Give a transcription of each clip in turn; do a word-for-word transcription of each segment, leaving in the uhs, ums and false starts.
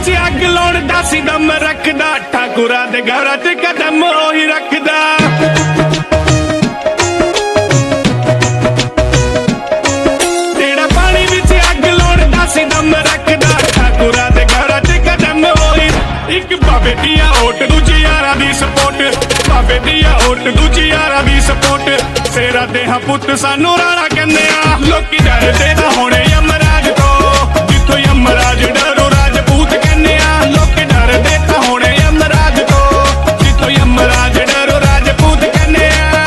ਵਿੱਚ ਅੱਗ ਲਾਉਣ ਦਾ ਸੀ ਦਮ ਰੱਖਦਾ, ਠਾਕੁਰਾਂ ਦੇ ਘਰਾਂ 'ਚ ਕਦਮ ਉਹੀ ਰੱਖਦਾ। ਜਿਹੜਾ ਪਾਣੀ ਵਿੱਚ ਅੱਗ ਲਾਉਣ ਦਾ ਸੀ ਦਮ ਰੱਖਦਾ, ਠਾਕੁਰਾਂ ਦੇ ਘਰਾਂ 'ਚ ਕਦਮ ਉਹੀ। ਇੱਕ ਬਾਬੇ ਦੀ ਆ ਓਟ, ਦੂਜੀ ਯਾਰਾਂ ਦੀ ਸਪੋਰਟ, ਬਾਬੇ ਦੀ ਆ ਓਟ, ਦੂਜੀ ਯਾਰਾਂ ਦੀ ਸਪੋਰਟ। ਸੇਰਾ ਦੇ ਹਾਂ ਪੁੱਤ ਸਾਨੂੰ ਰਾਣਾ ਕਹਿੰਦੇ ਆ, ਲੋਕੀ ਡਰਦੇ ਨਾ ਹੋਣੇ ਯਮਰਾਜ ਤੋਂ, ਜਿੱਥੋਂ ਯਮਰਾਜ ਡਰੋ ਰਾਜਪੂਤ ਕਹਿੰਦੇ ਆ। ਲੋਕੀ ਡਰਦੇ ਤਾਂ ਹੋਣੇ ਯਮਰਾਜ ਤੋਂ, ਜਿੱਥੋਂ ਯਮਰਾਜ ਡਰੋ ਰਾਜਪੂਤ ਕਹਿੰਦੇ ਆ।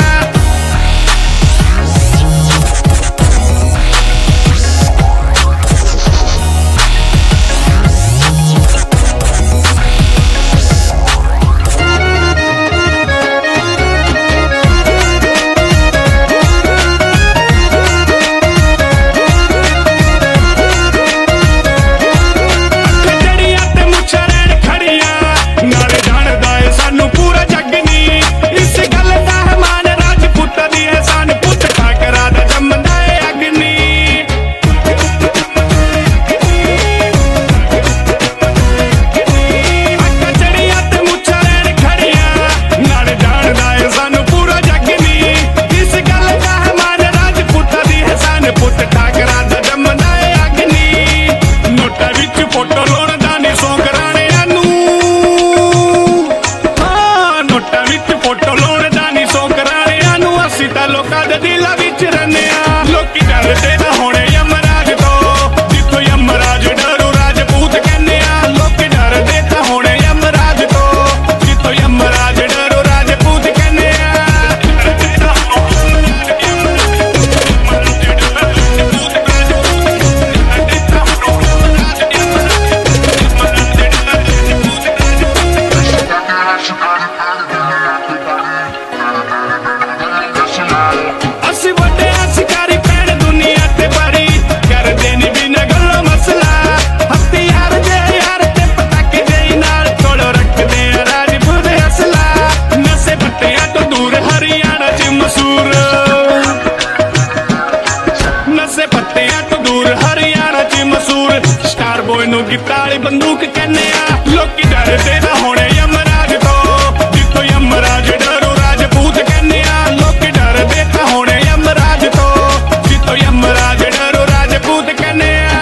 ਸਟਾਰ ਬੋਏ ਨੂੰ ਗਿੱਟਾਂ ਵਾਲੀ ਬੰਦੂਕ ਕਹਿੰਦੇ ਆ, ਲੋਕੀ ਡਰਦੇ ਨਾ ਹੋਣੇ ਯਮਰਾਜ ਤੋਂ, ਜਿੱਥੋਂ ਯਮਰਾਜ ਡਰੋ ਰਾਜਪੂਤ ਕਹਿੰਦੇ ਆ। ਲੋਕੀ ਡਰਦੇ ਤਾਂ ਹੋਣੇ ਯਮਰਾਜ ਤੋਂ, ਜਿੱਥੋਂ ਯਮਰਾਜ ਡਰੋ ਰਾਜਪੂਤ ਕਹਿੰਦੇ ਆ।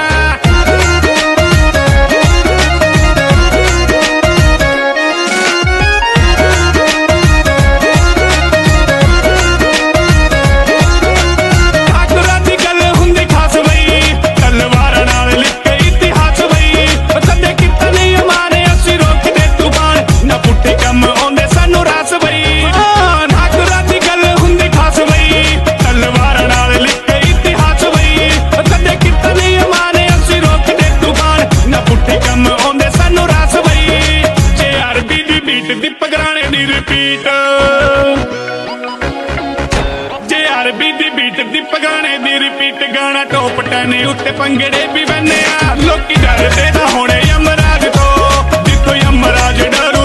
ਠਾਕੁਰਾਂ ਦੀ ਗੱਲ ਹੁੰਦੀ ਖਾਸ ਬਈ, ਤਲਵਾਰਾਂ ਨਾਲ ਲਿਖੇ ਇਤਿਹਾਸ ਬਈ। ਕਦੇ ਕੀਤਾ ਨਹੀਂ ਮਾਰੇ ਅਸੀਂ ਰੋਕਦੇ ਤੂਫਾਨ, ਨਾ ਪੁੱਠੇ ਕੰਮ ਆਉਂਦੇ ਸਾਨੂੰ ਰਾਸ ਬਈ। ਠਾਕੁਰਾਂ ਦੀ ਗੱਲ ਹੁੰਦੀ ਖਾਸ ਬਈ, ਤਲਵਾਰਾਂ ਨਾਲ ਲਿਖੇ ਇਤਿਹਾਸ ਬਈ। ਕਦੇ ਕੀਤਾ ਨਹੀਂ ਮਾਰੇ ਅਸੀਂ ਰੋਕਦੇ ਤੂਫਾਨ, ਨਾ ਪੁੱਠੇ ਕੰਮ ਆਉਂਦੇ ਸਾਨੂੰ ਰਾਸ ਬਈ। ਜੇ ਅਰਬੀ ਦੀ ਬੀਟ ਦੀਪਕ ਰਾਣੇ ਦੀ ਰਿਪੀਟ, ਜੇ ਅਰਬੀ ਦੀ ਬੀਟ ਦੀਪਕ ਰਾਣੇ ਦੀ ਰਿਪੀਟ। ਗਾਣਾ ਟੋਪ ਟੈਨ ਉੱਤੇ ਪੰਗੜੇ ਵੀ ਬੰਨੇ ਆ, ਲੋਕੀ ਡਰਦੇ ਨਾ ਹੋਣੇ ਯਮਰਾਜ ਤੋਂ, ਜਿੱਥੋਂ ਯਮਰਾਜ ਡਰੋ